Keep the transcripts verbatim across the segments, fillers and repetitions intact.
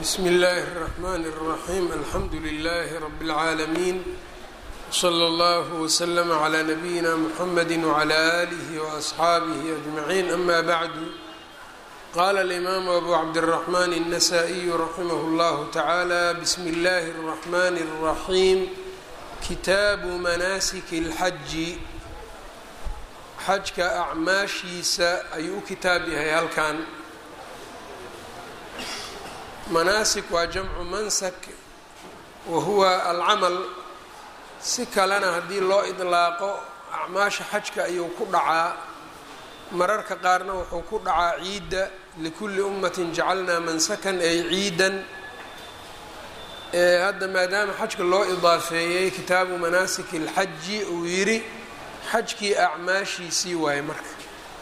بسم الله الرحمن الرحيم الحمد لله رب العالمين وصلى الله وسلم على نبينا محمد وعلى آله وأصحابه أجمعين أما بعد قال الإمام أبو عبد الرحمن النسائي رحمه الله تعالى بسم الله الرحمن الرحيم kitaabu manaasiki اlxaji xajka acmaashiisa ayuu u kitaab yahay halkan. manaasik waa jamcu mansak wa huwa alcamal, si kalena haddii loo idlaaqo acmaasha xajka ayuu ku dhacaa, mararka qaarna wuxuu ku dhacaa ciidda likulli ummatin jacalnaa mansakan ay ciidan. hadda maadaama xajka loo idaafeeyey kitaabu manaasiki اlxaji uu yidhi xajkii acmaashiisii waaye marka.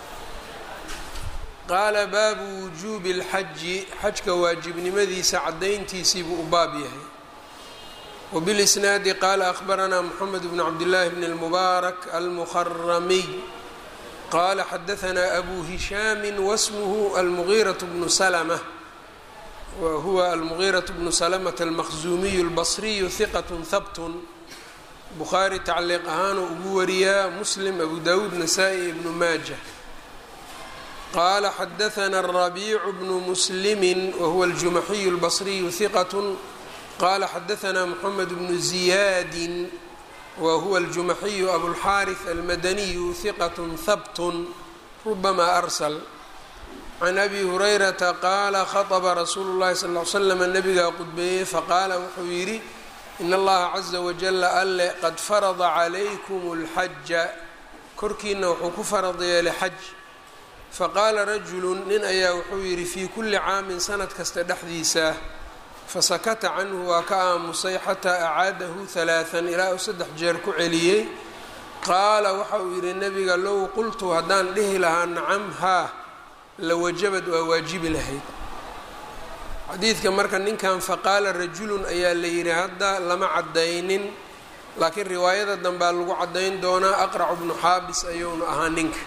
qaala baabu wujuubi اlxaji, xajka waajibnimadiisa cadayntiisii buu u baab yahay. wbilisnaadi qaala akhbaranaa moxamed bn cabdillaahi bn اlmubaarak almuharamiy qaala xadahanaa abu hishaami wasmuhu almugiiraة bnu slmة whuwa almugiiraة bnu slmة almaqzuumiyu اlbصriyu hiqat habt. bukhaari tacliiq ahaanuu ugu wariyaa, muslim, abu dawuud, nasaa-i, ibnu maaja. qaala xadaثna الrabiicu bnu muslimi wahuwa aljumaxiyu اlbصriyu hiqat. qaala xadaثna moxamed bnu ziyaadi wahuwa aljumaxiyu abulxaariث almadaniyu hiqat habt rubama arsl. can abi hurayrata qaala khaطba rasuulu llahi sal ly slam, nabigaa qudbeeyey faqaala wuxuu yidhi in allaha caza wajala alle qad farada calaykum اlxaja, korkiina wuxuu ku farad yeelay xaj. faqaala rajulu nin ayaa wuxuu yidhi fii kuli caamin sanad kasta dhexdiisa, fasakata canhu waa ka aamusay xataa acaadahu halaaan ilaa uu saddex jeer ku celiyey. qaala waxa uu yidhi nabiga low qultu haddaan dhihi lahaa nacam haa lawajabad waa waajibi lahayd. xadiidka marka ninkan faqaala rajulun ayaa la yidhi hadda lama cadaynin, laakiin riwaayada danbaa lagu cadayn doonaa. aqracu bnu xaabis ayuuna ahaa ninka.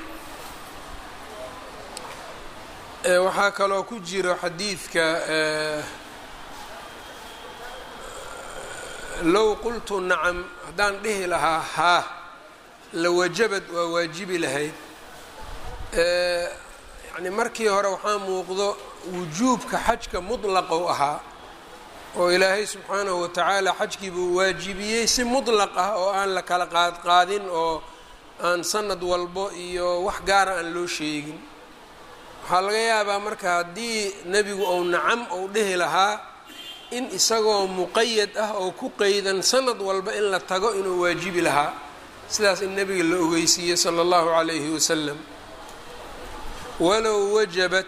waxaa kaloo ku jiro xadiidka low qultu nacam haddaan dhihi lahaa haa lawajabad waa waajibi lahayd. yani markii hore waxaa muuqdo wujuubka xajka mutlaqou ahaa oo ilaahay subxaanahu watacaala xajkii buu waajibiyey si mutlaq ah oo aan la kala qaad qaadin oo aan sanad walbo iyo wax gaara aan loo sheegin. waxaa laga yaabaa marka haddii nebigu ou nacam ou dhihi lahaa in isagoo muqayad ah oo ku qeydan sanad walba in la tago inuu waajibi lahaa, sidaas in nebiga la ogeysiiyey sala allahu calayhi wasalam. walow wajabat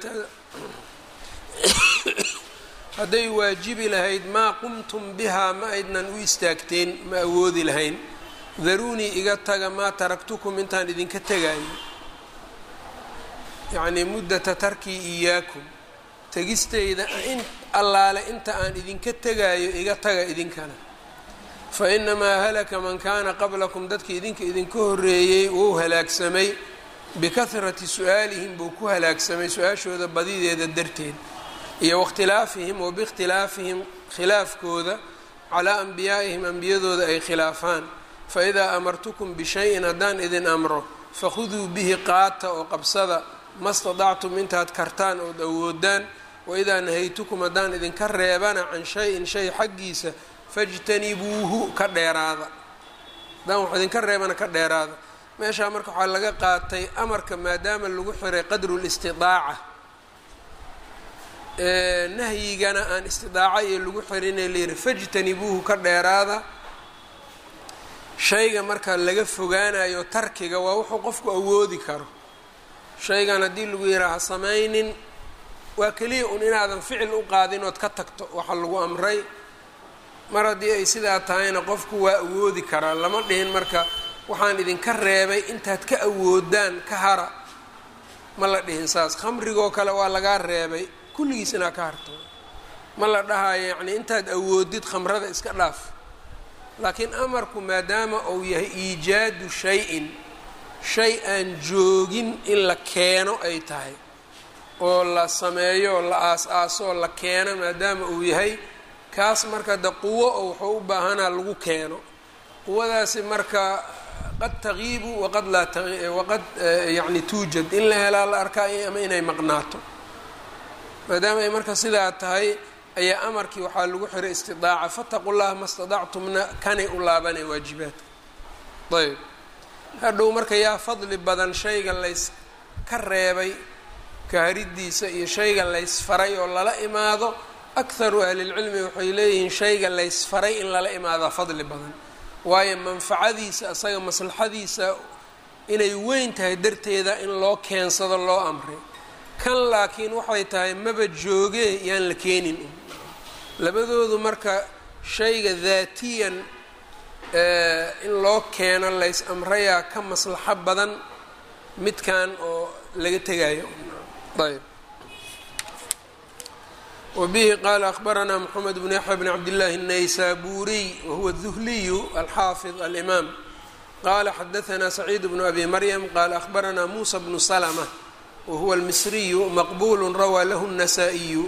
hadday waajibi lahayd maa qumtum bihaa ma aydnan u istaagteen, ma awoodi lahayn. daruunii iga taga maa taraktukum intaan idinka tegaayo, yacnii muddata tarkii iyaakum, tegistayda in allaale inta aan idinka tegaayo iga taga idinkana. fa inamaa halaka man kaana qablakum, dadka idinka idinka horreeyey wuu halaagsamay bikahrati su-aalihim buu ku halaagsamay, su-aashooda badideeda darteed, iyo wakhtilaafihim wa biikhtilaafihim khilaafkooda calaa anbiyaa'ihim ambiyadooda ay khilaafaan. faidaa amartukum bishayin haddaan idin amro fakhuduu bihi qaata oo qabsada ma stadactum intaad kartaan ood awoodaan. waidaa nahaytukum haddaan idinka reebana can shay-in shay xaggiisa fajtanibuuhu ka dheeraada, haddaan wax idinka reebana ka dheeraada. meeshaa marka waxaa laga qaatay amarka maadaama lagu xiray qadru listidaaca, nahyigana aan istidaaca iyo lagu xirinee layihi fajtanibuuhu ka dheeraada. shayga marka laga fogaanayo tarkiga waa wuxuu qofku awoodi karo. shaygan haddii lagu yidhaha samaynin waa keliya un inaadan ficil u qaadin ood ka tagto waxa lagu amray. mar haddii ay sidaa tahayna qofku waa awoodi karaa, lama dhihin marka waxaan idinka reebay intaad ka awoodaan ka hara, ma la dhihin saas. khamrigoo kale waa lagaa reebay kulligiis inaa ka harto, ma la dhahayo yacni intaad awoodid khamrada iska dhaaf. laakiin amarku maadaama uu yahay iijaadu shay-in, shay aan joogin in la keeno ay tahay, oo la sameeyo la aas-aaso la keeno maadaama uu yahay kaas marka de quwo oo wuxuu u baahanaa lagu keeno quwadaasi marka qad tagiibu waqad laa waqad yani tuujad in la helaa la arkaa ama inay maqnaato maadaama ay marka sidaa tahay ayaa amarkii waxaa lagu xiray istidaaca fataqu llaha ma stadactumna kanay u laabanay waajibaadka ayb hadhow marka yaa fadli badan shayga lays ka reebay kaharidiisa iyo shayga laysfaray oo lala imaado akharu ahlilcilmi waxay leeyihiin shayga laysfaray in lala imaadaa fadli badan waayo manfacadiisa asaga maslaxadiisa inay weyn tahay darteeda in loo keensado loo amray kan laakiin waxay tahay maba joogee yaan la keenin labadoodu marka shayga daatiyan in loo keeno lays amrayaa ka maslaxo badan midkan oo laga tegayo ayb وبه qال أخبرنا محمد بن يحيى بن عبد الله النيسابوري وهو الذهلي الحافظ الإمام قال حدثنا سعيد بن أبي مريم قال أخبرنا موسى بن سلمة وهو المصري مقبول روى له النسائي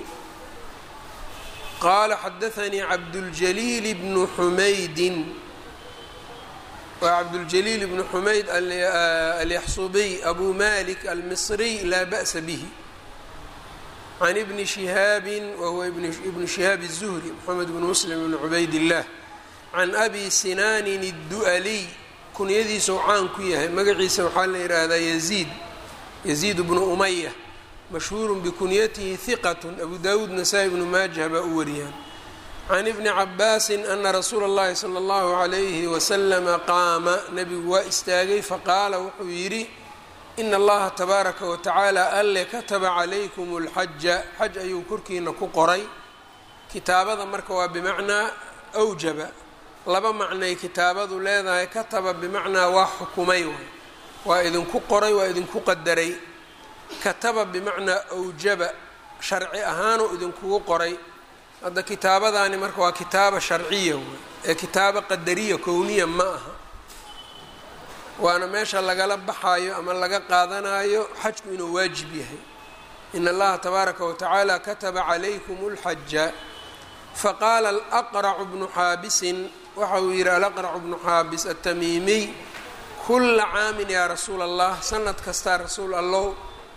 قال حدثني عبد الجليل بن حميد وعبد الجليل بن حميد اليحصبي أبو مالك المصري لا بأس به عن ابن شهاب وهو ابن شهاب الزهري محمد بن مسلم بن عبيد الله عن أبي سنان الدؤلي kunyadiisa caan ku yahay magaciisa waxaa la yidhaahdaa yaziid yaziid bnu umaya mashhuurun bikunyatihi hiqatun abu daawuud nasaa-i bnu maajah baa u wariyaan can ibni cabaasin ana rasuula اllahi salى اllahu عalayhi wasalama qaama nebigu waa istaagay faqaala wuxuu yidhi ina allaha tabaaraka watacaala alle kataba calaykum اlxaja xaj ayuu korkiina ku qoray kitaabada marka waa bimacnaa awjaba laba macnay kitaabadu leedahay kataba bimacnaa waa xukumay waay waa idinku qoray waa idinku qadaray kataba bimacnaa awjaba sharci ahaanuu idinkugu qoray hadda kitaabadaani marka waa kitaaba sharciya waay ee kitaaba qadariya kowniya ma aha waana meesha lagala baxaayo ama laga qaadanayo xajku inuu waajib yahay in allaha tabaaraka watacaala kataba calaykum اlxaja faqaala alaqracu bnu xaabisin waxa uu yidhi alaqracu bnu xaabis atamiimiy kula caamin yaa rasuula allah sanad kastaa rasuul allow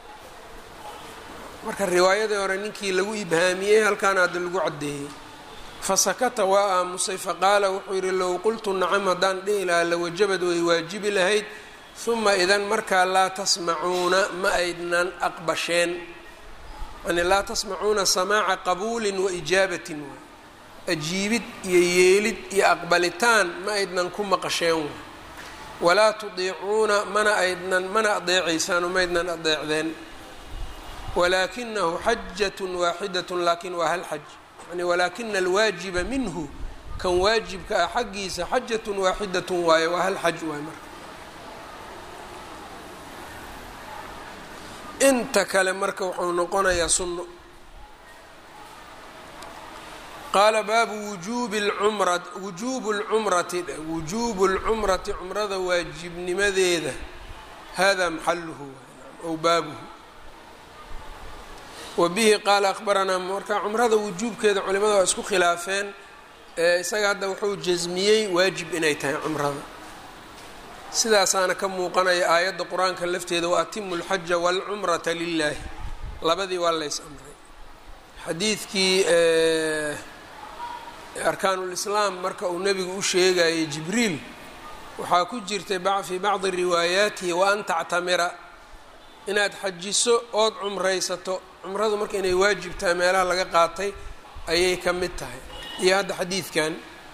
marka riwaayadii hore ninkii lagu ibhaamiyey halkaana hadda lagu caddeeyey fasakata waa aamusay faqaala wuxuu yidhi low qultu nacam haddaan dhihi lahaa lawajabad way waajibi lahayd huma idan markaa laa tasmacuuna ma aydnan aqbasheen yani laa tasmacuuna samaaca qabuulin wa ijaabatin waay ajiibid iyo yeelid iyo aqbalitaan ma aydnan ku maqasheen waay walaa tudiicuuna mana aydnan mana adeecaysaan ma aydnan adeecdeen walaakinahu xajatun waaxidatun laakin waa hal xaj yani walaakina alwaajiba minhu kan waajibka ah xaggiisa xajatun waaxidatun waaye waa hal xaj waay marka inta kale marka wuxuu noqonayaa sunno qaala baabu wujuubi lcumra wujuubu lcumrati wujuubu lcumrati cumrada waajibnimadeeda hada maxaluhu ow baabuhu wabihi qaala akhbaranaa marka cumrada wujuubkeeda culimada waa isku khilaafeen isaga hadda wuxuu jasmiyey waajib inay tahay cumrada sidaasaana ka muuqanaya aayadda qur-aanka lafteeda waatimu lxaja waalcumrata lilaahi labadii waa lays amray xadiidkii arkaanulislaam marka uu nebigu u sheegayay jibriil waxaa ku jirtay fii bacdi riwaayaatihi wa an tactamira inaad xajiso ood cumraysato cumradu marka inay waajib tahay meelaha laga qaatay ayay ka mid tahay iyo hadda xadiidkan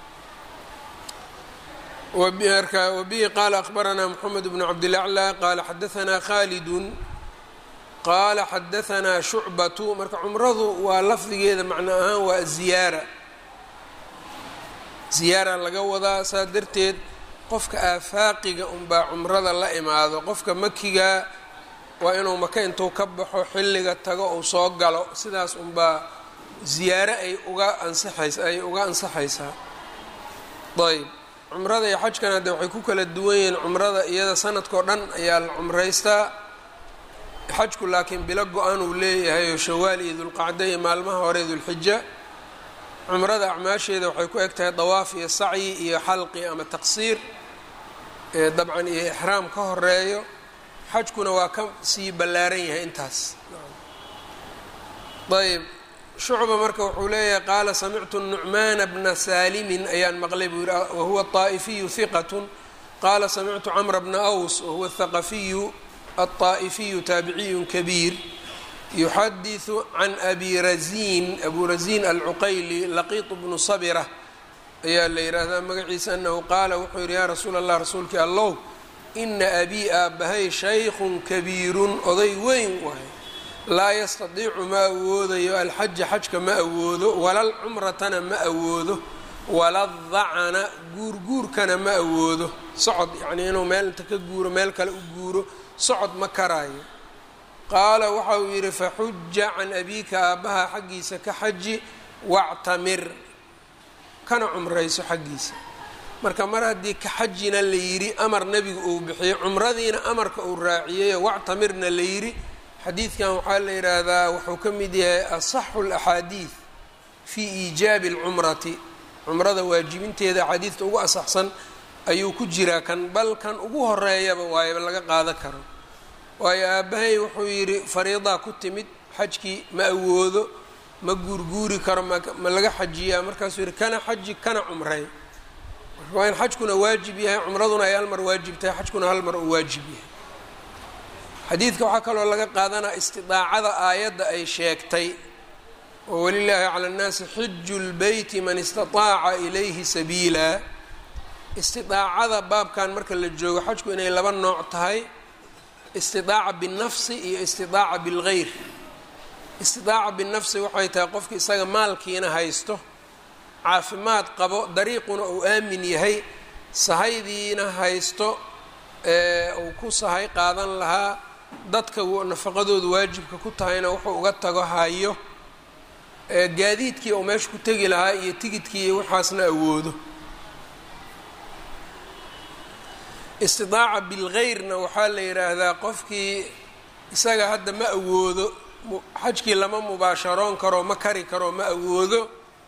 wabihi qaala akhbaranaa moxamed bnu cabdilaclaa qaala xadaanaa khaalidun qaala xadaanaa shucbatu marka cumradu waa lafdigeeda macno ahaan waa ziyaara ziyaara laga wadaa saa darteed qofka aafaaqiga unbaa cumrada la imaado qofka makiga waa inuu maka intuu ka baxo xilliga tago uu soo galo sidaas unbaa ziyaare ay uga ansaxays ay uga ansaxaysaa ayb cumrada iyo xajkan hadde waxay ku kala duwan yihiin cumrada iyada sanadkao dhan ayaa la cumraystaa xajku laakiin bilo go-an uu leeyahay oo shawaal iyo dulqacda iyo maalmaha hore dulxija. cumrada acmaasheeda waxay ku eg tahay dawaaf iyo sacyi iyo xalqi ama taqsiir dabcan iyo ixraam ka horeeyo. xajkuna waa ka sii ballaaran yahay intaas. ayb shucba marka wuxuu leeyahay qaala samictu nucmaana bna saalimin ayaan maqlay buu yihi wahuwa طaa'ifiyu hiqatun qaala samictu camra bna aws wahuwa haqafiyu aلطaa'ifiyu taabiciyu kabiir yuxadiثu can abi razin abu razin alcuqayli laqiiط bnu sabira ayaa la yidhaahdaa magaciisa anahu qaala wuxuu yidhi yaa rasuula allah rasuulkii allow ina abii aabbahay shaykhun kabiirun oday weyn waay laa yastadiicu ma awoodayo alxaja xajka ma awoodo walalcumratana ma awoodo waladacana guurguurkana ma awoodo socod yacnii inuu meel inta ka guuro meel kale u guuro socod ma karaayo. qaala waxa uu yidhi faxuja can abiika aabbaha xaggiisa ka xaji wactamir kana cumrayso xaggiisa. marka mar haddii ka xajina la yidhi amar nebigu uu bixiyey cumradiina amarka uu raaciyey wactamirna la yidhi xadiidkan waxaa la yidhaahdaa wuxuu ka mid yahay asaxu alaxaadiid fii iijaabi alcumrati cumrada waajibinteeda axaadiidta ugu asaxsan ayuu ku jiraa kan bal kan ugu horeeyaba waayaba laga qaadan karo. waayo aabbahay wuxuu yidhi fariidaa ku timid xajkii ma awoodo ma guurguuri karo ma laga xajiyaa markaasuu yidhi kana xaji kana cumray. waa in xajkuna waajib yahay cumraduna ay hal mar waajib tahay xajkuna hal mar uu waajib yahay. xadiidka waxaa kaloo laga qaadanaa istidaacada aayadda ay sheegtay oo walilaahi cala annaasi xiju lbeyti man istataaca ilayhi sabiila. istidaacada baabkan marka la joogo xajku inay laba nooc tahay istidaaca binafsi iyo istidaaca bilgeyr. istidaaca binafsi waxay tahay qofki isaga maalkiina haysto caafimaad qabo dariiquna uu aamin yahay sahaydiina haysto uu ku sahay qaadan lahaa dadka nafaqadooda waajibka ku tahayna wuxuu uga tago hayo gaadiidkii uu meesha ku tegi lahaa iyo tigidkii iyo waxaasna awoodo. istidaaca bilgeyrna waxaa la yidhaahdaa qofkii isaga hadda ma awoodo xajkii lama mubaasharoon karo ma kari karo ma awoodo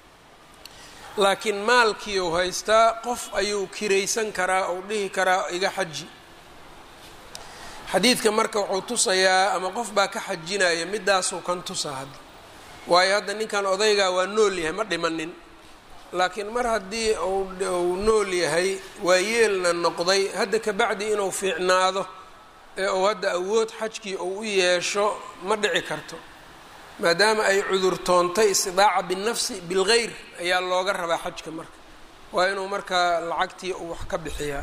laakiin maalkii uu haystaa qof ayuu kiraysan karaa ou dhihi karaa iga xaji. xadiidka marka wuxuu tusayaa ama qof baa ka xajinaya midaasuu kan tusaa hadda waayo hadda ninkan odaygaa waa nool yahay ma dhimanin laakiin mar haddii uu nool yahay waa yeelna noqday hadda kabacdi inuu fiicnaado ee uu hadda awood xajkii uu u yeesho ma dhici karto maadaama ay cudurtoontay istidaaca binafsi bilgeyr ayaa looga rabaa xajka marka waa inuu markaa lacagtii uu wax ka bixiyaa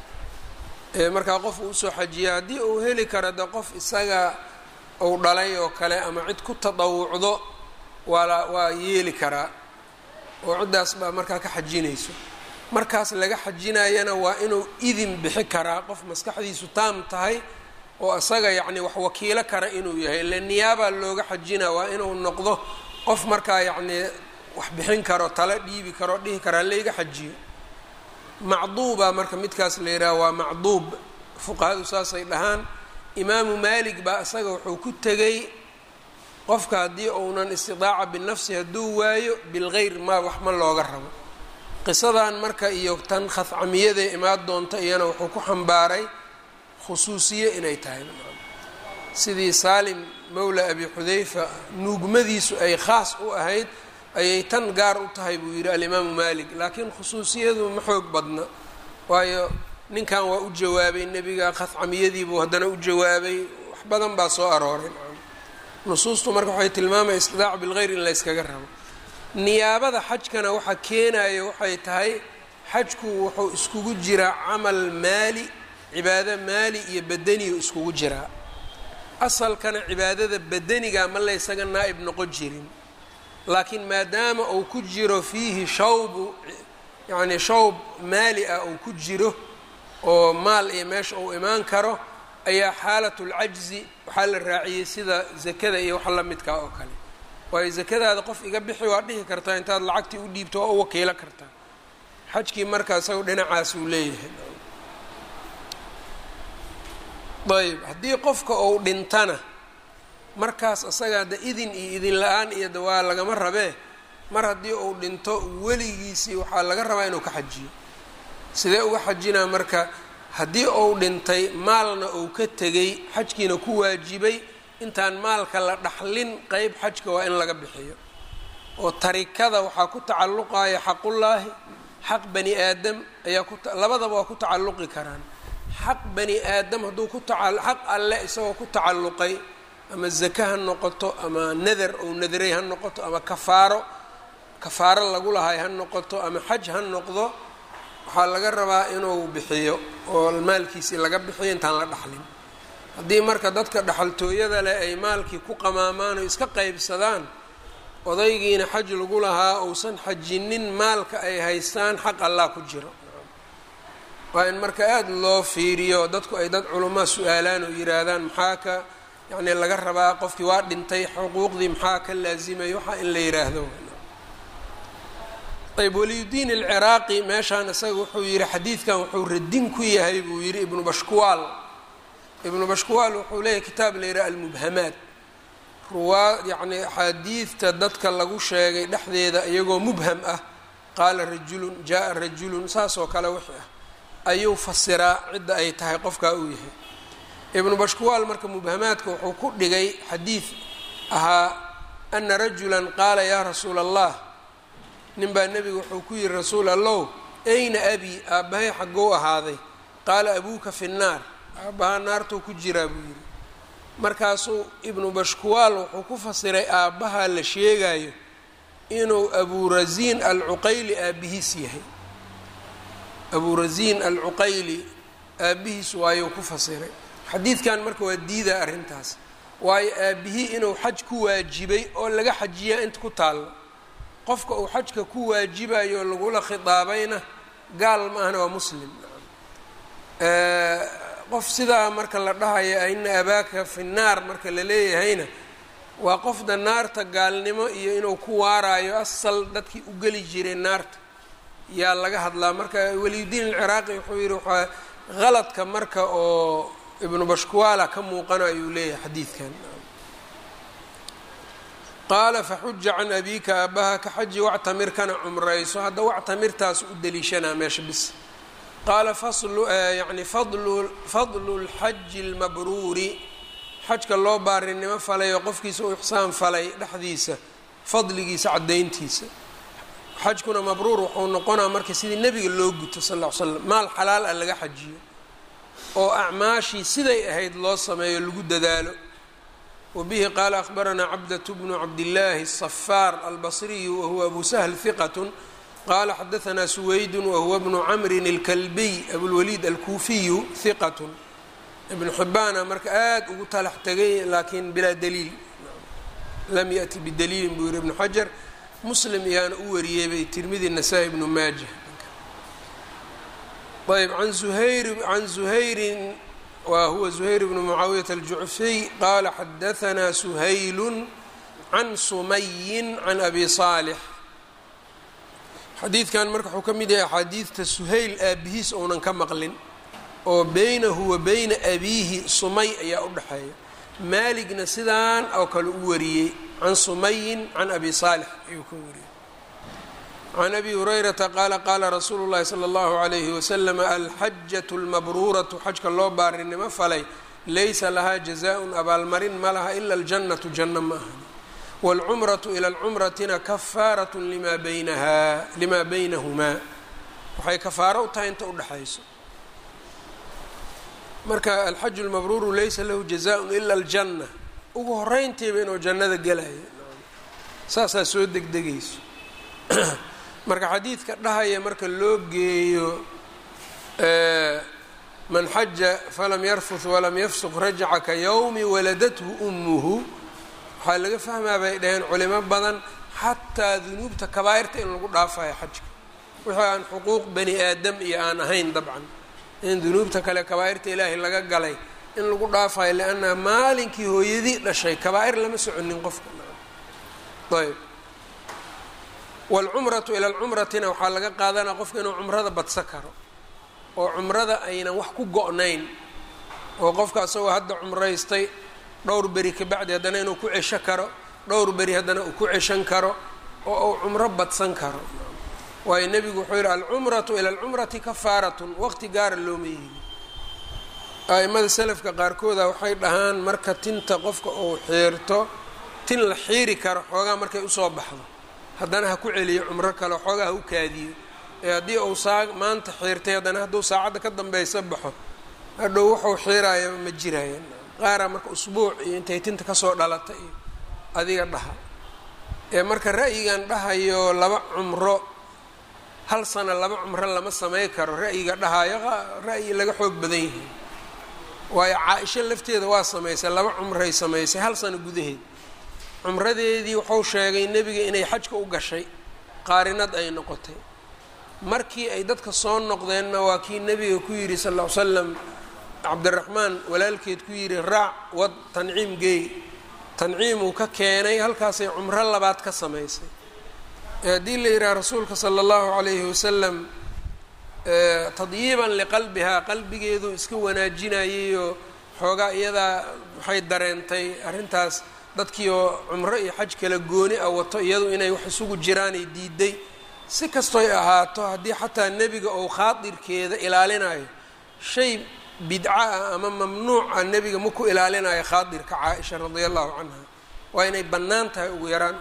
markaa qof uu usoo xajiya haddii uu heli karo de qof isaga uu dhalay oo kale ama cid ku tadawucdo waa waa yeeli karaa oo ciddaas baa markaa ka xajinayso. markaas laga xajinayana waa inuu idin bixi karaa qof maskaxdiisu taam tahay oo isaga yacni wax wakiilo kara inuu yahay ile niyaabaa looga xajina waa inuu noqdo qof markaa yacnii wax bixin karo tala dhiibi karo dhihi karaa layga xajiyo. macduuba marka midkaas la yidhaha waa macduub fuqahadu saasay dhahaan. imaamu maalik baa isaga wuxuu ku tegay qofka haddii uunan istidaaca binafsi hadduu waayo bilgeyr ma wax ma looga rabo. qisadan marka iyo tan khadcamiyadee imaad doonta iyana wuxuu ku xambaaray khusuusiye inay tahay sidii saalim mawla abi xudayfa nuugmadiisu ay khaas u ahayd ayay tan gaar u tahay buu yidhi alimaamu maalik laakiin khusuusiyadu ma xoog badna waayo ninkan waa u jawaabay nebiga khadcamiyadiibuu haddana u jawaabay wax badan baa soo arooray. nusuustu marka waxay tilmaamaya istidaaca bilgeyr in la yskaga rabo. niyaabada xajkana waxa keenaya waxay tahay xajku wuxuu iskugu jiraa camal maali cibaado maali iyo badaniyo iskugu jiraa. asalkana cibaadada badaniga ma la ysaga naa'ib noqon jirin laakiin maadaama uu ku jiro fiihi shawbu yacni shawb maali ah uu ku jiro oo maal iyo meesha uu imaan karo ayaa xaalatulcajzi waxaa la raaciyey sida zakada iyo wax la midkaa oo kale waayo zakadaada qof iga bixi waa dhihi kartaa intaad lacagtii u dhiibto waa u wakiilo kartaa. xajkii markaa isaga dhinacaas uu leeyahay. ayb haddii qofka uu dhintana markaas asagaa da idin iyo idin la-aan iyo da waa lagama rabee mar haddii uu dhinto weligiisii waxaa laga rabaa inuu ka xajiyo. sidee uga xajinaa marka haddii uu dhintay maalna uu ka tegay xajkiina ku waajibay intaan maalka la dhaxlin qeyb xajka waa in laga bixiyo oo tarikada waxaa ku tacalluqaya xaqullaahi xaq bani aadam ayaa ku labadaba waa ku tacalluqi karaan. xaq bani aadam hadduu ku taca xaq alle isagoo ku tacalluqay ama zaka ha noqoto ama nadar ou nadaray ha noqoto ama kafaaro kafaaro lagu lahay ha noqoto ama xaj ha noqdo waxaa laga rabaa inuu bixiyo oo maalkiisii laga bixiyo intaan la dhaxlin. haddii marka dadka dhaxaltooyada leh ay maalkii ku qamaamaan oo iska qaybsadaan odaygiina xaj lagu lahaa uusan xajinin maalka ay haystaan xaq allah ku jiro. waa in marka aada loo fiiriyo dadku ay dad culamaa su-aalaan oo yihaahdaan maxaa ka yacni laga rabaa qofkii waa dhintay xuquuqdii maxaa ka laazimay waxaa in la yidhaahdo. ayb waliyudiin alciraaqi meeshaan isaga wuxuu yihi xadiidkan wuxuu radin ku yahay buu yihi ibnu bashkuwaal. ibnu bashkuwaal wuxuu leeyahy kitaab la yidhaha almubhamaat ruwaa yacni axaadiidta dadka lagu sheegay dhexdeeda iyagoo mubham ah qaala rajulun jaa rajulun saasoo kale wixii ah ayuu fasiraa cidda ay tahay qofkaa uu yahay. ibnu bashkuwaal marka mubhamaadka wuxuu ku dhigay xadiid ahaa ana rajulan qaala yaa rasuula allah nin baa nebiga wuxuu ku yihi rasuul allow ayna abi aabbahay xaggou ahaaday qaala abuuka fi nnaar aabbahaa naartuu ku jiraa buu yihi. markaasuu ibnu bashkuwaal wuxuu ku fasiray aabbahaa la sheegayo inuu aburasiin alcuqayli aabbihiis yahay. aburasiin alcuqayli aabbihiis waayuu ku fasiray. xadiidkan marka waa diidaa arrintaas waayo aabbihii inuu xaj ku waajibay oo laga xajiyaa inta ku taallo qofka uu xajka ku waajibayo lagula khitaabayna gaal maahna waa muslim. qof sidaa marka la dhahaya ina abaaka fi nnaar marka la leeyahayna waa qofda naarta gaalnimo iyo inuu ku waaraayo asal dadkii u geli jiray naarta yaa laga hadlaa. marka waliyudiin alciraaqi wuxuu yihi waxaa qaladka marka oo ibnu bashkuwaala ka muuqana ayuu leeyahay xadiidkan. qaala faxuja can abika aabbaha ka xaji wactamir kana cumrayso. hadda wactamirtaas u deliishanaa meesha bis. qaala faslu yani fadlu fadlu lxaji lmabruuri xajka loo baarinimo falay oo qofkiisa u ixsaan falay dhexdiisa fadligiisa caddayntiisa. xajkuna mabruur wuxuu noqonaa marka sidii nebiga loo guto sal ll ly slam maal xalaal ah laga xajiyo oo acmaashii siday ahayd loo sameeyo lagu dadaalo. wabihi qaala akhbaranaa cabdة bnu cabdillaahi الصafaar albasriyu wahuwa abu sahl hiqat qaala xadaanaa suwaydu wahuwa bnu camrin اlkalbiy abulwaliid alkuufiyu hiqat. ibnu xibaana marka aada ugu talax tegay laakiin bilaa daliil lam yaأti bidaliilin buu yihi ibnu xajar. muslim iyaana u wariyey bay tirmidi nasaa-i ibnu maaja. ayb an zuhayr can zuhayrin wa huwa zuhayr bnu mucaawiyata aljucfiy qaala xadaanaa suhaylu can sumayin can abi saalix. xadiidkan marka wuxuu ka mid yahay axaadiidta suhayl aabihiis ounan ka maqlin oo beynahu wa beyna abiihi sumay ayaa u dhexeeya. maaligna sidaan oo kale u wariyey can sumayin can abi saalix ayuu ka wariyey. can abi hurayrata qaala qaala rasuulu llahi sala allahu alayhi wasalam alxajatu lmabruuratu xajka loo baarinimo falay laysa lahaa jazaa-un abaalmarin ma laha ila aljannatu janno ma ahan. waalcumratu ila alcumratina kafaarat lima baynaha limaa baynahumaa waxay kafaaro u tahay inta udhexayso. marka alxaju lmabruuru laysa lahu jazaa-un ila aljanna ugu horeyntiiba inuu jannada gelayo saasaa soo degdegayso. marka xadiidka dhahaya marka loo geeyo man xaja falam yarfut walam yafsuq rajaca ka yowmi waladathu ummuhu waxaa laga fahmaa bay dhaheen culimo badan xataa dunuubta kabaa'irta in lagu dhaafayo xajka wixii aan xuquuq bani aadam iyo aan ahayn dabcan in dunuubta kale kabaa'irta ilaahay laga galay in lagu dhaafayo lianna maalinkii hooyadii dhashay kabaa'ir lama soconin qofka. ayb waalcumratu ila alcumratina waxaa laga qaadanaa qofka inuu cumrada badsa karo oo cumrada aynan wax ku go-nayn oo qofka asagoo hadda cumraystay dhowr beri ka bacdi haddana inuu ku cesho karo dhowr beri haddana uu ku ceshan karo oo uu cumro badsan karo. waayo nebigu wuxuu yidhi alcumratu ila alcumrati kafaaratun, waqti gaara looma yihin. a'imada selafka qaarkooda waxay dhahaan marka tinta qofka uu xiirto tin la xiiri karo xoogaa markay usoo baxdo haddana ha ku celiyo cumro kale xoogaa ha u kaadiyo, ee haddii uu saa maanta xiirtay haddana hadduu saacadda ka dambaysa baxo hadhow wuxuu xiiraya ma jiraayan. qaaraa marka usbuuc iyo intay tinta kasoo dhalata iyo adiga dhaha. ee marka ra'yigan dhahayo laba cumro hal sano laba cumro lama samey karo, ra'yiga dhahayo ra'yi laga xoog badan yahay. waayo caa-isha lafteeda waa samaysay laba cumray samaysay hal sano gudaheed. cumradeedii wuxuu sheegay nebiga inay xajka u gashay qaarinad ay noqotay. markii ay dadka soo noqdeenna waa kii nebiga ku yidhi sal ll ly slam cabdiraxmaan walaalkeed ku yidhi raac wad tanciim geey. tanciim uu ka keenay halkaasay cumro labaad ka samaysay. haddii la yidhaha rasuulka sala allahu calayhi wasalam tadyiiban liqalbihaa qalbigeedu iska wanaajinayayoo xoogaa iyadaa waxay dareentay arrintaas dadkii oo cumro iyo xaj kala gooni ah wato iyadu inay wax isugu jiraanay diiday. si kastoy ahaato haddii xataa nebiga ou khaadirkeeda ilaalinayo shay bidca ah ama mamnuuca nebiga ma ku ilaalinayo khaadirka caa-isha radia allahu canha, waa inay bannaan tahay ugu yaraan.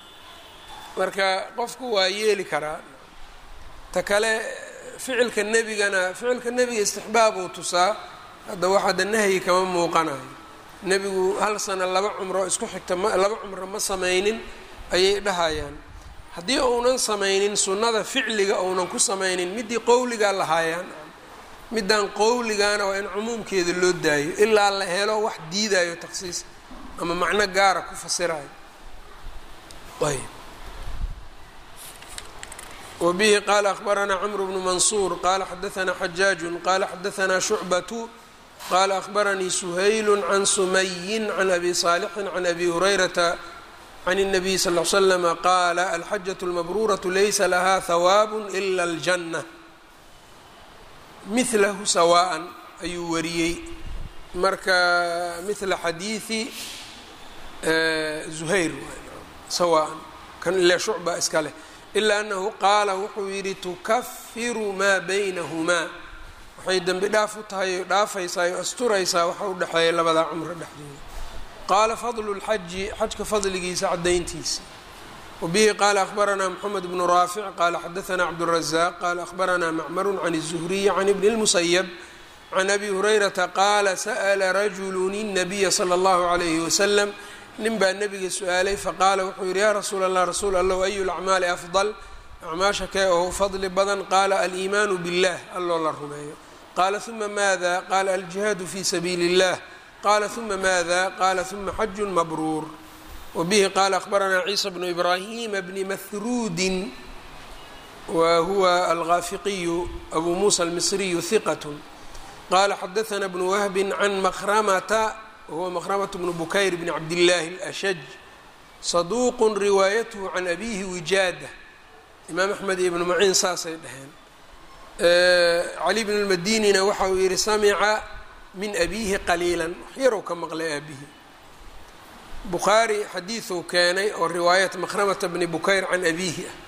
marka qofku waa yeeli karaa. ta kale ficilka nebigana ficilka nebiga istixbaab uu tusaa. hadda waxaada nahyi kama muuqanayo. nebigu hal sano laba cumro isku xigta ma laba cumro ma samaynin ayay dhahayaan. haddii uunan samaynin sunnada ficliga uunan ku samaynin middii qowligaa lahaayaan. middaan qowligaana waa in cumuumkeeda loo daayo ilaa la helo wax diidayo takhsiis ama macno gaara ku fasirayo. ayb wbihi qaala akhbaranaa cmr bnu mansuur qaala xadaanaa xajaaju qaala xadaanaa shucbatu qaala akhbaranii suhaylu can sumayin can abi saalixin can abi hurayrata can الnabiy sal ll ly slama qaala alxajaة اlmabruuraةu laysa lahaa hawaab ila اljanة milahu sawaan ayuu wariyey. marka mila xadiidi zuhayr sawaan kan ile shucba iska leh ilaa anahu qaala wuxuu yidhi tukafiru maa baynahumaa waxay dembi dhaaf u tahay o dhaafaysaa o asturaysaa waxa u dhexeeya labadaa cumro dhexdooda. qaala fadlu lxaji xajka fadligiisa caddayntiisa. wabihi qaala akhbaranaa moxamed bnu raafic qaala xadaanaa cabdurazaaq qaala akhbaranaa macmaru can الzuhriyi can ibni اlmusayab can abi hurayrata qaala sa'la rajulu الnabiya salى اllahu عalayhi wasalam nin baa nebiga su-aalay faqaala wuxuu yidhi yaa rasuula allah rasuul allow ayu lacmaali afdal acmaasha kee oo fadli badan qaala aliimaanu billah alloo la rumeeyo. qaala uma maada qaala aljihaadu fi sabiili اllah qaala uma maada qaala uma xaju mabruur. wabihi qaala akhbaranaa ciisa bnu ibraahima bni mahruudin wa huwa algaafiqiyu abu muusa almisriyu hiqat qaala xadaanaa bnu wahbin can makhramata wahuwa makhramatu bnu bukayr bni cabdillaahi alashaj saduuqu riwaayatuhu can abiihi wijaada. imaam axmed iyo ibnu maciin saasay dhaheen. cali bnu lmadinina waxa uu yihi samica min abiihi qaliilan wax yarow ka maqlay aabihi. bukhaari xadiiduu keenay oo riwaayat makhramata bni bukayr can abiihi ah.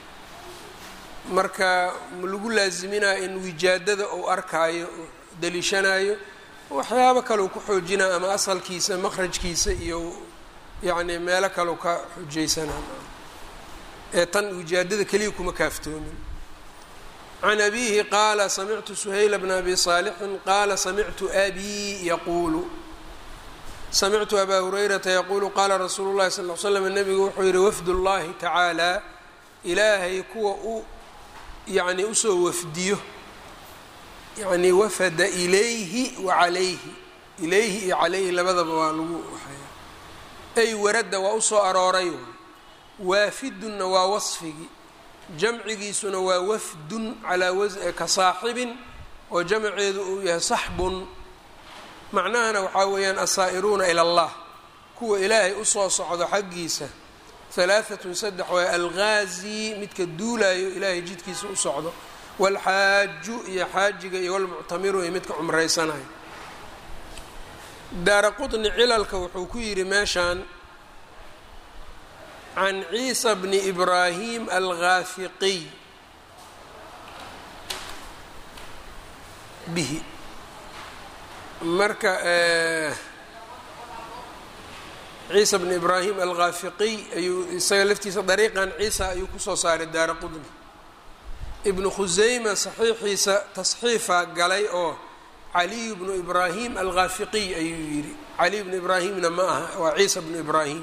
marka lagu laaziminaa in wijaadada uu arkaayo daliishanayo waxyaabo kaleu ku xoojinaa ama asalkiisa makhrajkiisa iyo yacni meelo kaleu ka xujaysanaa ee tan wijaadada keliya kuma kaaftoomin. can abiihi qaala samictu suhayla bna abi saalixin qaala samictu abii yaquulu samictu abaa hurayrata yaquulu qaala rasuulu llahi sal l slam nebigu wuxuu yihi wafd اllahi tacaala ilaahay kuwa u yacni usoo wafdiyo yacni wafada ilayhi wa calayhi ilayhi iyo calayhi labadaba waa lagu waxaya ay waradda waa usoo arooray. waafidunna waa wasfigii jamcigiisuna waa wafdun calaa wa ka saaxibin oo jamceedu uu yahay saxbun. macnahana waxaa weeyaan asaa'iruuna ila allah kuwa ilaahay usoo socdo xaggiisa. halaaatun saddex waa alghaazi midka duulayo ilaahay jidkiisa u socdo, waalxaaju iyo xaajiga iyo walmuctamiru iyo midka cumraysanayo. daaraqطni cilalka wuxuu ku yidhi meeshaan can ciisa bni ibraahim alghaafiqiy bihi marka ciisa bni ibraahim alghaafiqiy ayuu isaga laftiisa dariiqan ciisa ayuu kusoo saaray daaraqطni ibnu khusayma saxiixiisa tasxiifa galay oo caliy bnu ibraahim alghaafiqiy ayuu yidhi caliy bnu ibraahimna ma aha waa ciisa bnu ibraahim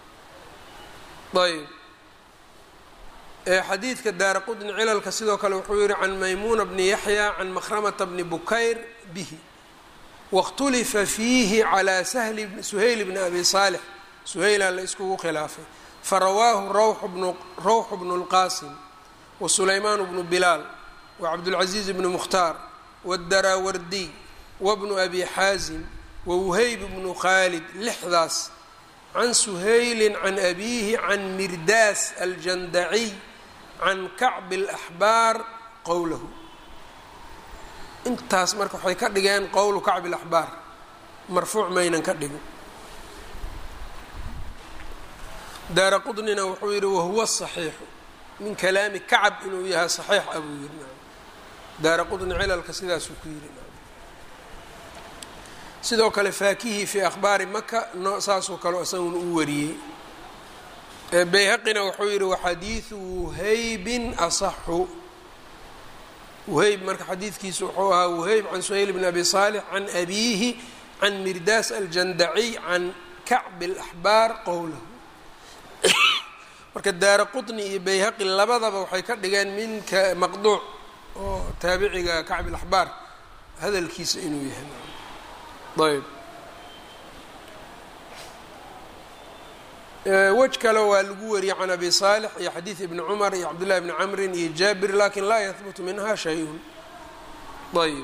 ayb xadiidka daaraqطni cilalka sidoo kale wuxuu yihi can maymuuna bni yaxya can makhramata bni bukayr bihi waاkhtulifa fiihi calaa sahli suhayl bni abi saalix suhaylaa la iskugu khilaafay farawaahu rawxu bnu اlqaasim wasulaymaan bnu bilaal wacabdulcaziiz bni mukhtaar wاdaraawardiy wabnu abi xaazim wawhayb bnu khaalid lixdaas can suhayli can abiihi can mirdaas aljandaciy can kacbi اlaxbaar qowlahu intaas marka waxay ka dhigeen qowlu kacbi اlaxbaar marfuuc maynan ka dhigin daaraqطnina wuxuu yihi wahuwa صaxiixu min kalaami kacab inuu yahay صaxiix abuu yiri daaraqطni cilalka sidaasuu ku yiri sidoo kale faakihi fii akhbaari maka no saasoo kale isaguna u wariyey bayhaqina wuxuu yihi waxadiidu wuhaybin asaxu wuhayb marka xadiidkiisu wuxuu ahaa wuhayb can suhayl bn abi saalix can abiihi can mirdaas aljandaciy can kacbi اlaxbaar qowlahu marka daaraqطni iyo bayhaqi labadaba waxay ka dhigeen minka maqduuc oo taabiciga kacbi اlaxbaar hadalkiisa inuu yahay ayb wej kale waa lagu wariyey can abi saalix iyo xadiid ibni cumar iyo cabdullahi bni camrin iyo jaabir lakin laa yahbutu minha shay-un ayb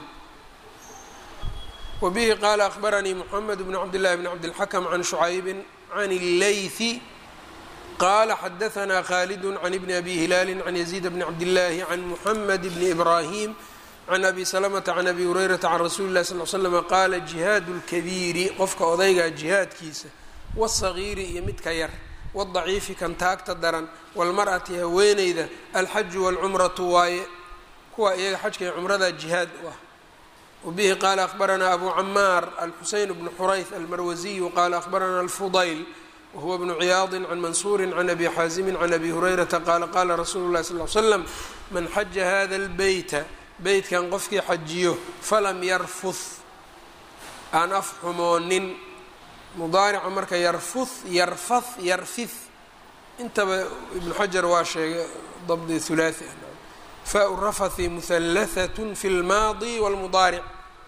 wabihi qaala akhbaranii moxamed bnu cabdillahi bni cabdilxakm can shucaybin can اllaythi qaala xadahanaa khalidu can ibni abi hilaali can yaziid bni cabdillaahi can muxamed bni ibraahim can abi salamata can abi hurayrata can rasuuli llahi sal l slama qaala jihaadu lkabiiri qofka odaygaa jihaadkiisa wasagiiri iyo midka yar wadaciifi kan taagta daran walmar'ati haweeneyda alxaju walcumratu waaye kuwa iyaga xajka iyo cumrada jihaad u ah wabihi qaala akhbaranaa abu camaar alxuseyn bnu xurayth almarwasiyu qaala akhbaranaa alfudayl wahuwa bnu ciyaadi can mansuuri can abi xaazimi can abi hurayrata qaala qaala rasuulu llahi sal l slam man xaja hada اlbeyta beytkan qofkii xajiyo falam yarfuth aan af xumoonin mudaarica marka yarfuth yarfath yarfith intaba ibnu xajar waa sheegay dabdi hulaaثi faa rafathi muhallaثat fi اlmaadi wاlmudaaric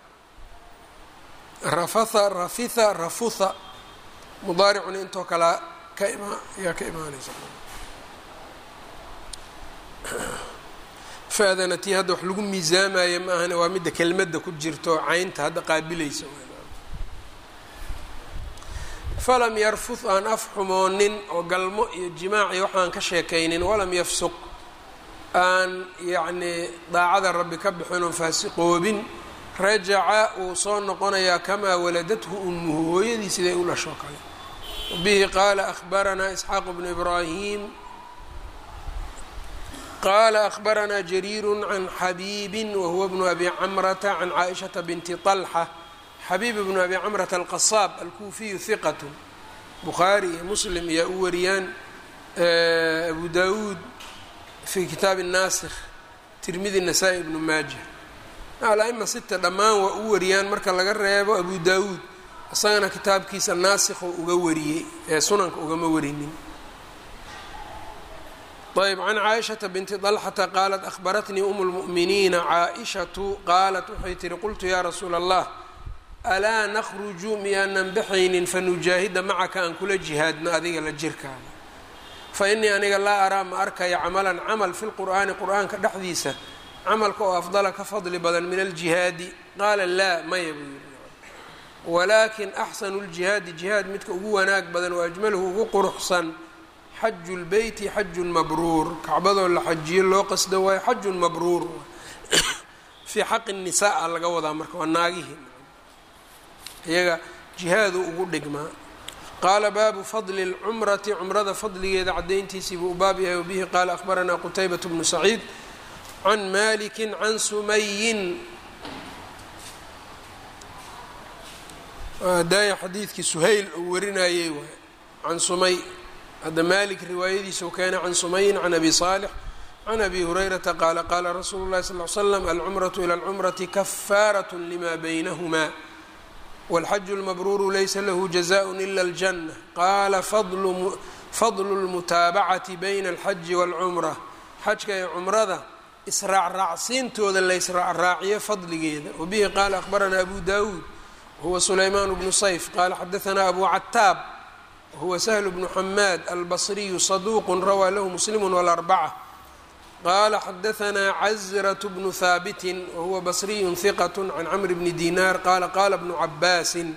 rafatha rafitha rafutha mudaaricuna intoo kalaa ka ima ayaa ka imaanaysa faadana tii hadda wax lagu miisaamaya ma ahane waa midda kelmadda ku jirto caynta hadda qaabilaysa falam yarfuth aan af xumoonin oo galmo iyo jimaac iyo waxaan ka sheekaynin walam yafsuq aan yacnii daacada rabbi ka bixin oon faasiqoobin rajaca wuu soo noqonayaa kamaa waladathu ummuhu hooyadii siday u dhashoo kale bihi qaala akhbaranaa isxaaq bnu ibraahim qaala akhbaranaa jariiru can xabiibin wahuwa bnu abi camrata can caaishata binti طalxa xabiib bnu abi camrata alqasaab alkuufiyu hiqat bukhaari iyo muslim ayaa u wariyaan abu dawuud fi kitaabi الnaasikh tirmidi nasaa-i ibnu maaja al-aima sita dhammaan waa u wariyaan marka laga reebo abu dawuud isagana kitaabkiisa naasikho uga wariyey ee sunanka ugama warinin ayb can caaishata binti طalxata qaalat akhbaratnii um اlmu'miniina caaishatu qaalat waxay tihi qultu yaa rasuula allah alaa nakhruju miyaanan baxaynin fanujaahida macaka aan kula jihaadno adiga la jirkaada fa inii aniga laa araa ma arkaya camalan camal fi lqur'aani qur'aanka dhexdiisa camalka oo afdala ka fadli badan min aljihaadi qaala laa maya buu yiri walaakin axsanu ljihaadi jihaad midka ugu wanaag badan wa ajmaluhu ugu quruxsan xaju lbeyti xajun mabruur kacbadoo la xajiyo loo qasdo waayo xajun mabruur fii xaqi nisaa laga wadaa marka waa naagihii iyaga jihaadu ugu dhigmaa. qaala baabu fadli اlcumrati cumrada fadligeeda cadayntiisii buu u baab yahay. wabihi qaala akhbaranaa qutaybaة bnu saciid can maliki can sumayin daaya xadiidkii suhayl uu warinayey waay can sumay hadda malik riwaayadiisa u keenay can sumayin can abi صaalix can abi hurayrata qaala qaala rasuulu اlahi sal ly slam alcumraةu ilى اlcumrati kafaaraة lima baynahma wاlxaju اlmabruuru laysa lahu jazaء ila اljanة qaala fadlu اlmutaabacati bayna اlxaji wاlcumra xajka ee cumrada israacraacsiintooda la israacraaciyo fadligeeda. wabihi qaala akhbaranaa abu dawuud huwa sulaymaan bnu sayf qaala xadaanaa abu cataab huwa sahl bnu xamaad albasriyu saduuq rawaa lahu muslim wاlarbaca qaala xadaanaa cazraة bnu haabitin wahuwa basriyu hiqat can camr bni dinaar qaala qaala bnu cabaasin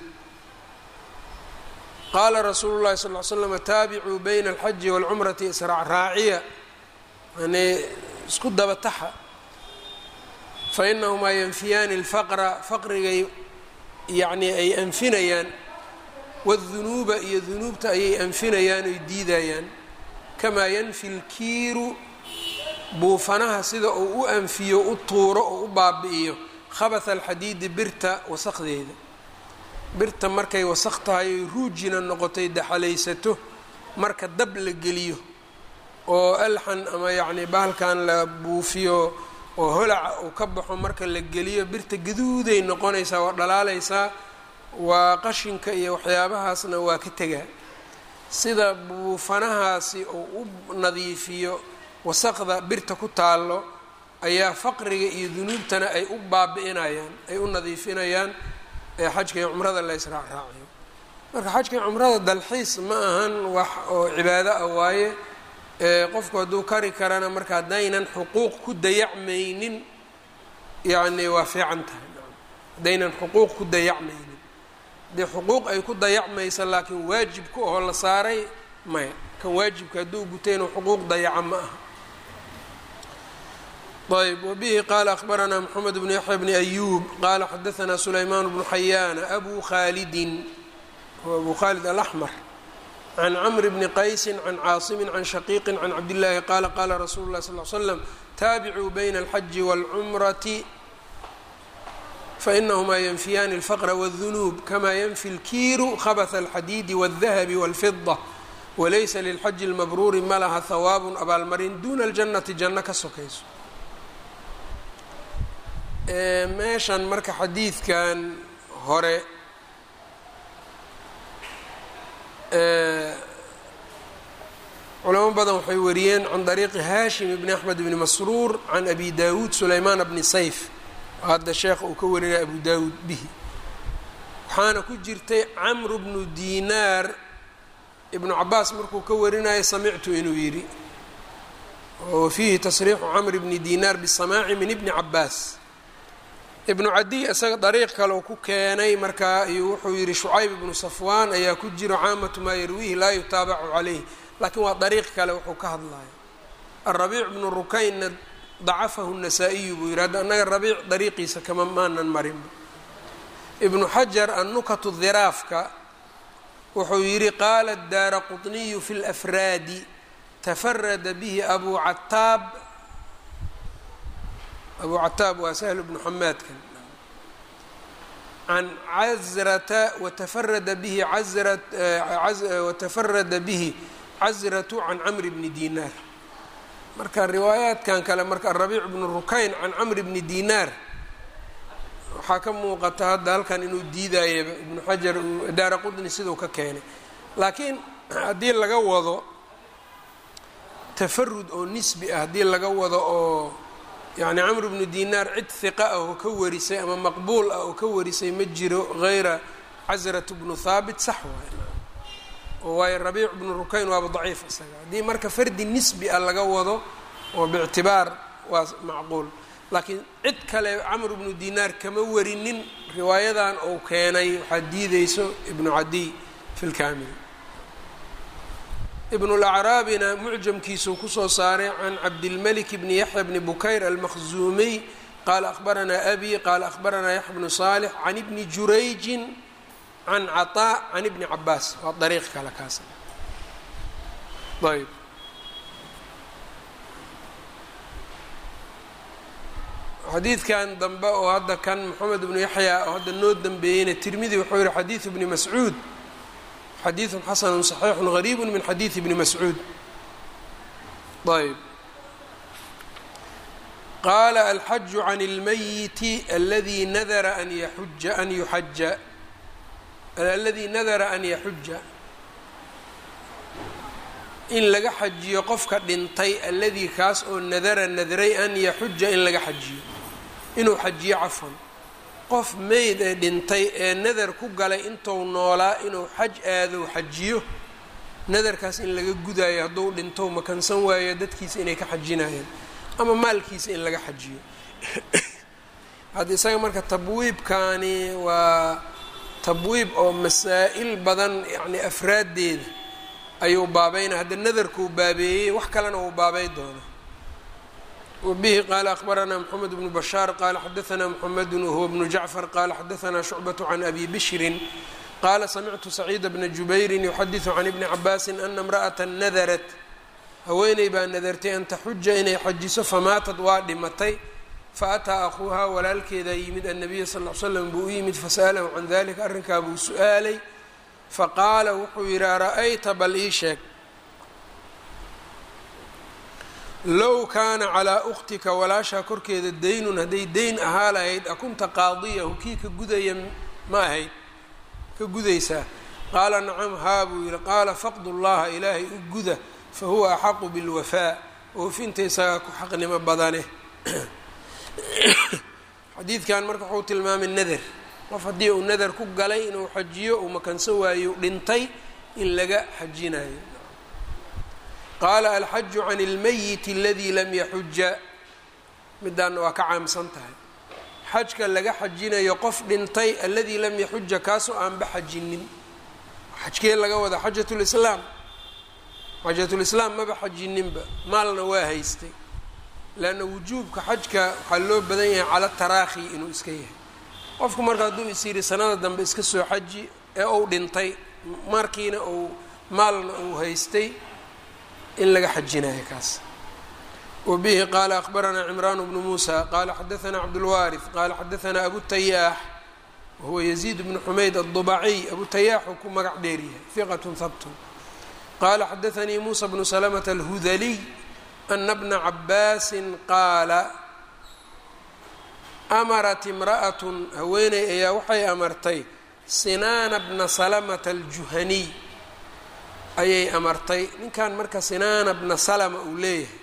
qaala rasuulu llahi sal l slm taabicuu bayna alxaji wاlcumrati israacraaciya yani isku dabataxa fainahumaa yanfiyaani اlfaqra faqrigay yacni ay anfinayaan wاdunuuba iyo dunuubta ayay anfinayaan oy diidayaan kamaa yanfi lkiiru buufanaha sida uu u anfiyo u tuuro oo u baabi'iyo khabatha alxadiidi birta wasaqdeeda. birta markay wasaq tahay oy ruujina noqotay daxalaysato marka dab la geliyo oo alxan ama yacni bahalkan la buufiyo oo holaca uu ka baxo marka la geliyo birta gaduuday noqonaysaa waa dhalaalaysaa waa qashinka iyo waxyaabahaasna waa ka tegaa. sida buufanahaasi uu u nadiifiyo wasaqda birta ku taallo ayaa faqriga iyo dunuubtana ay u baabi'inayaan ay u nadiifinayaan ee xajka iyo cumrada la israacraaciyo. marka xajka iyo cumrada dalxiis ma ahan wax oo cibaado ah waaye qofku hadduu kari karana marka haddaynan xuquuq ku dayacmaynin yacni waa fiican tahay haddaynan xuquuq ku dayacmaynin. haddii xuquuq ay ku dayacmaysa laakiin waajibka oo la saaray maya kan waajibka hadduu gutay inuu xuquuq dayaca ma aha. ayb wabihi qaala akhbaranaa moxamed bnu yaxya bni ayuub qaala xadaanaa sulaymaan bnu xayaana abu khaalidin abu khaalid alaxmar can camr bni qaysi can caasimi can shaqiiqi can cabdillaahi qaala qaala rasuulu اlahi sal l slam taabicuu bayna alxaji wاlcumrati fainahumaa yanfiyaani اlfaqra wاdunuub kamaa yanfi اlkiiru khabatha alxadiidi wاldahabi wاlfida walaysa lilxaji اlmabruuri malaha hawaabun abaalmarin duuna اljannati janno ka sokayso. meeshan marka xadiidkan hore culamo badan waxay wariyeen can dariiqi haashim bni axmed bni masruur can abi dawuud sulaymaan bni sayf hadda sheekha uu ka warinaya abu dawuud bihi waxaana ku jirtay camru bnu dinaar ibnu cabaas markuu ka warinaya samictu inuu yidhi wa fiihi tasriixu camr bni dinaar bisamaaci min ibni cabaas. ibnu cadiy isaga dariiq kale uu ku keenay markaa iyo wuxuu yidhi shucayb ibnu safwaan ayaa ku jiro caamatu maa yarwiihi laa yutaabacu calayh laakiin waa dariiq kale wuxuu ka hadlaya. arabiic bnu rukaynna dacafahu nasaa-iyu buu yidhi hadda annaga rabiic dariiqiisa kama maanan marinba. ibnu xajar annukatu dhiraafka wuxuu yidhi qaala daara quطniyu fi lafraadi tafarada bihi abu cataab abu cataab waa sahl bnu xamaadkan can cazrata watafarada bihi watafarada bihi cazratu can camr bni dinaar. marka riwaayaadkan kale marka arabiic bnu rukayn can camr bni dinaar waxaa ka muuqata hadda halkan inuu diidayaba ibnu xajar daara qudni siduu ka keenay. laakiin haddii laga wado tafarud oo nisbi ah haddii laga wado oo yacni camr bnu dinaar cid hiqa ah oo ka warisay ama maqbuul ah oo ka warisay ma jiro hayra casratu bnu haabit sax waay oo waayo rabiic bnu rukayn waaba daciif isaga. haddii marka fardi nisbi ah laga wado oo bictibaar waa macquul laakiin cid kale camr bnu dinaar kama warinin riwaayadan ou keenay waxaa diideyso ibnu cadiy fi lkaamil. ibn اlacraabina mucjamkiisuu kusoo saaray can cabdilmalik bni yaxya bni bukayr almakhzuumiy qaala akhbaranaa abi qaala akhbaranaa yaxya bnu saalix can ibni jurayjin can caطاء can ibni cabaas waa dariiq kale kaas. ayb xadiidkan dambe oo hadda kan moxamed ibnu yaxya oo hadda noo dambeeyeyna tirmidi wuxuu yihi xadiidu bni mascuud xadiiثu xasanu صaxiixu غariibu min xadiiثi bni mascuud. ayb qaala alxaju can اlmayiti aladi nadara an yaxuja an yuxaja aladi nadara an yaxuja in laga xajiyo qofka dhintay alladii kaas oo nadara nadray an yaxuja in laga xajiyo inuu xajiyo cafwan qof meyd ee dhintay ee nadar ku galay intuu noolaa inuu xaj aado xajiyo nadarkaas in laga gudaayo hadduu dhinto makansan waayo dadkiisa inay ka xajinayaan ama maalkiisa in laga xajiyo. hadda isaga marka tabwiibkaani waa tabwiib oo masaa'il badan yacni afraaddeeda ayuu baabeynaa. hadda nadarkuu baabeeyey wax kalena uu baabey doono. wbihi qaala akhbaranaa mxamed bnu bashaar qaala xadaanaa mxamedu wahuwa bnu jacfar qaala xadaanaa shucbaةu can abi bishrin qaala samictu saciida bna jubayrin yuxadiثu can ibni cabaasin ana اmra'ata nadarat haweeney baa nadartay an taxuja inay xajiso famaatad waa dhimatay faataa akuuhaa walaalkeedaa yimid annabiya sal l slam buu u yimid fasa'alahu can dalika arrinkaa buu su-aalay faqaala wuxuu yidhi ara'ayta bal ii sheeg low kaana calaa ukhtika walaashaa korkeeda daynun hadday dayn ahaa lahayd akunta qaadiyahu kii ka gudaya ma ahayd ka gudaysaa qaala nacam haa buu yidhi qaala faqdu llaha ilaahay u guda fa huwa axaqu bilwafaa oofinta isagaa ku xaqnimo badane. xadiidkan marka wuxuu tilmaamay nadar qof haddii uu nadar ku galay inuu xajiyo uu makanso waayo dhintay in laga xajinayo. qaala alxaju can اlmayiti aladi lam yaxuja midaana waa ka caamsan tahay xajka laga xajinayo qof dhintay aladi lam yaxuja kaasoo aanba xajinin. xajkee laga wada xajatulislaam xajatulislaam maba xajininba maalna waa haystay leanna wujuubka xajka waxaa loo badan yahay cala taraakhi inuu iska yahay. qofku marka hadduu is yidhi sanada dambe iska soo xaji ee uu dhintay markiina uu maalna uu haystay in laga xajinayo kaas. wbihi qaala akhbaranaa cimraan bnu muusa qaala xadaanaa cabdulwaariث qaala xadaanaa abu tayaax wahuwa yaziid bnu xumayd aلdubaciy abu tayaax uu ku magac dheeryahay hiqat habtun qaala xadaanii muusa bnu salamata alhudaliy ana bna cabaasin qaala amarat imra'at haweeney ayaa waxay amartay sinaana bna salamata aljuhaniy ayay amartay. ninkan marka sinaana bna salama uu leeyahay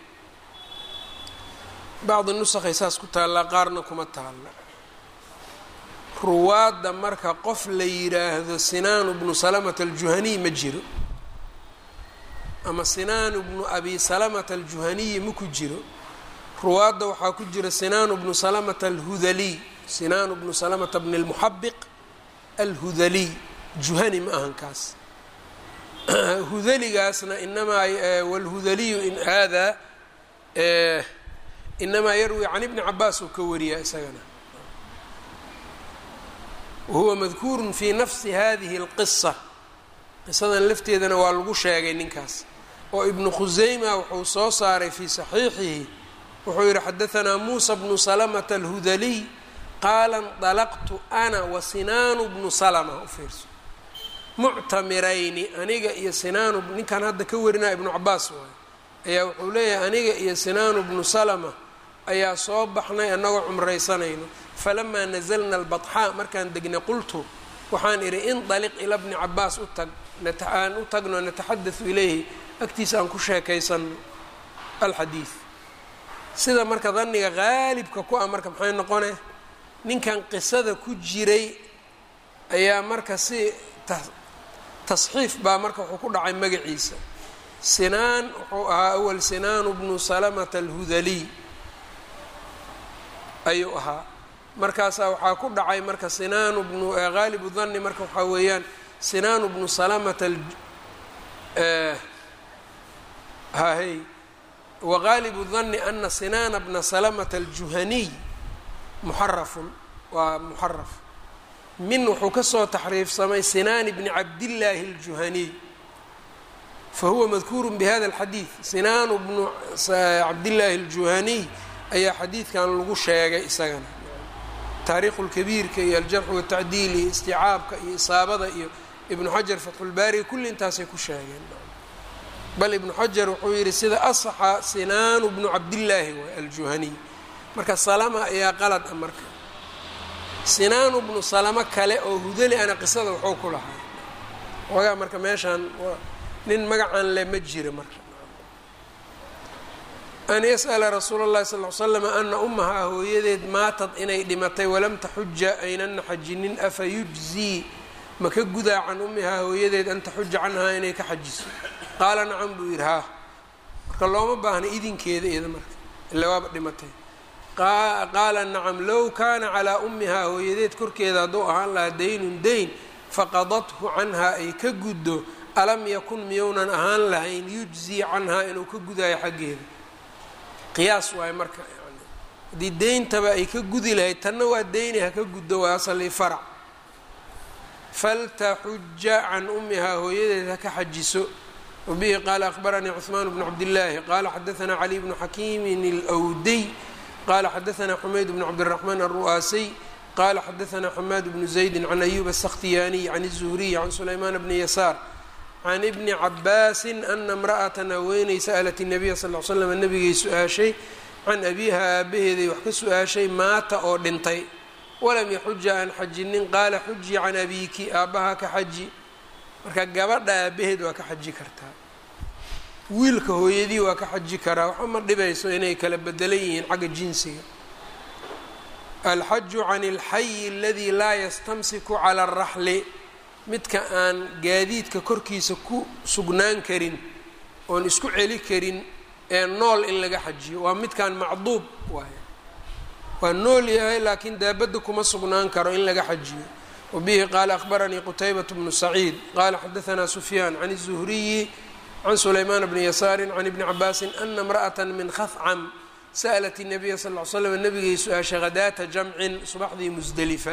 bacdi nusakhay saas ku taallaa qaarna kuma taalla. ruwaadda marka qof la yidhaahdo sinaanu bnu salamata aljuhaniy ma jiro ama sinaanu bnu abi salamata aljuhaniyi ma ku jiro. ruwaadda waxaa ku jira sinaanu bnu salamata alhudaliy sinaanu bnu salamata bni lmuxabiq alhudaliy juhani ma ahan kaas. hudaligaasna inamaa wlhudaliyu in haadaa inamaa yarwi can ibni cabaas uu ka wariyaa isagana wahuwa madkuurun fi nafsi hadihi اlqisa qisadan lafteedana waa lagu sheegay ninkaas oo ibnu khusayma wuxuu soo saaray fii saxiixihi wuxuu yihi xadaanaa muusa bnu salamata alhudaliy qaala اnطalaqtu ana wa sinaanu bnu salma u fiirso muctamirayni aniga iyo sinaanu ninkan hadda ka warinaa ibnu cabaas waayo ayaa wuxuu leeyahay aniga iyo sinaanu bnu salama ayaa soo baxnay annagoo cumraysanayno falamaa nazalna albaطxaa markaan degnay qultu waxaan idhi indaliq ila bni cabaas u tag aan u tagno nataxadau ilayhi agtiisa aan ku sheekaysanno alxadiid. sida marka daniga qaalibka ku ah marka maxay noqone ninkan qisada ku jiray ayaa marka si tasxiif baa marka wuxuu ku dhacay magaciisa. sinaan wuxuu ahaa awal sinaanu bnu salamata alhudaliy ayuu ahaa markaasaa waxaa ku dhacay marka sinaanu bnu haalibu dhanni marka waxaa weeyaan sinaanu bnu salamata hahey wagaalibu dhanni ana sinaana bna salamata aljuhaniy muxarafun waa muxaraf min wuxuu kasoo taxriifsamay sinaan bni cabdillaahi اljuhaniy fahuwa madkuuru bihada اlxadiid. sinaan bnu cabdillaahi اljuhaniy ayaa xadiidkan lagu sheegay isagana. taariikhu lkabiirka iyo aljarxu watacdiil iyo isticaabka iyo isaabada iyo ibnu xajar fatxulbaariga kulli intaasay ku sheegeen. bal ibnu xajar wuxuu yidhi sida asaxa sinaanu bnu cabdillaahi waay aljuhaniy. marka salama ayaa qalad a marka sinaanu bnu salamo kale oo hudali ana qisada waxuu ku lahaa ogaa marka meeshaan nin magacan le ma jira marka. an yas'ala rasuula اllahi sal ly slam ana umahaa hooyadeed maatad inay dhimatay walam taxuja aynana xajinin afa yujzii maka gudaa can umihaa hooyadeed an taxuja canhaa inay ka xajiso. qaala nacam buu yidhi haa. marka looma baahna idinkeeda iyada marka ila waaba dhimatay. qaala nacam low kaana calaa umihaa hooyadeed korkeeda hadduu ahaan lahaa daynun dayn faqadathu canhaa ay ka guddo alam yakun miyounan ahaan lahayn yujzii canhaa inuu ka gudaayo xaggeeda. qiyaas waayo marka yani haddii deyntaba ay ka gudi lahayd tanna waa deyni ha ka guddo waa asali farac. faltaxuja can umihaa hooyadeed ha ka xajiso. wabihi qaala akhbaranii cuثmaan bnu cabdillaahi qaala xadaanaa cali bnu xakiimin اlwdiy qala xadaanaa xumayd bnu cabdالraxmaan الru'aasiy qala xadaanaa xamaad bnu zaydi can ayub الsakhtiyaaniy can الzuhriy can sulaymaan bni yasaar can ibni cabaasin ana imra'atan haweeney sa'lat الnabiya sal l slam nabigay su-aashay can abiiha aabaheeday wax ka su-aashay maata oo dhintay walam yaxuja aan xajinin qaala xujii can abiiki aabbaha ka xaji. marka gabadha aabaheed waa ka xaji kartaa wiilka hooyadii waa ka xaji karaa waxa ma dhibayso inay kala bedelan yihiin xagga jinsiga. alxaju can اlxayi aladii laa yastamsiku cala اraxli midka aan gaadiidka korkiisa ku sugnaan karin oon isku celi karin ee nool in laga xajiyo waa midkaan macduub waay waa nool yahay laakiin daabadda kuma sugnaan karo in laga xajiyo. wabihi qaala akhbaranii qutaybat bnu saciid qaala xadaanaa sufyaan can الzuhriyi can sulaymaan bni yasaari can ibni cabaasin ana imra'ata min khafcam sa'lat الnabiya sal ly slam nabigay su-aashay hadaata jamcin subaxdii musdelifa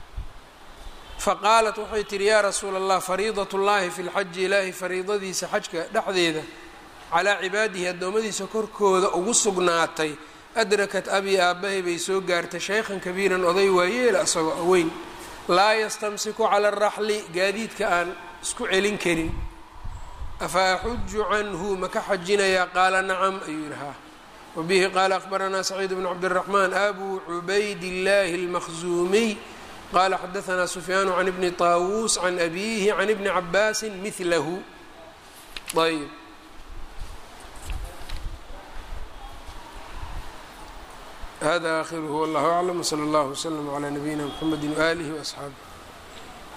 faqaalat waxay tihi yaa rasuula allah fariidat اllahi fi lxaji ilaahi fariidadiisa xajka dhexdeeda calaa cibaadihi addoommadiisa korkooda ugu sugnaatay adrakat abii aabbahay bay soo gaartay shaykhan kabiiran oday waayeela asagoo aweyn laa yastamsiku cala araxli gaadiidka aan isku celin karin afa axuju canhu maka xajinayaa qaala nacam ayuu yihi haa. wabihi qaala akhbaranaa saciid bnu cabdiraxmaan abu cubaydillaahi almakhzuumiy qala xadaanaa sufyaanu can ibni taawuus can abiihi can ibni cabaasin milahu. ayb hada akhiruhu wallahu aclam wsala allahu wslama calaa nabiyina mxamedi waaalihi waasxaabih.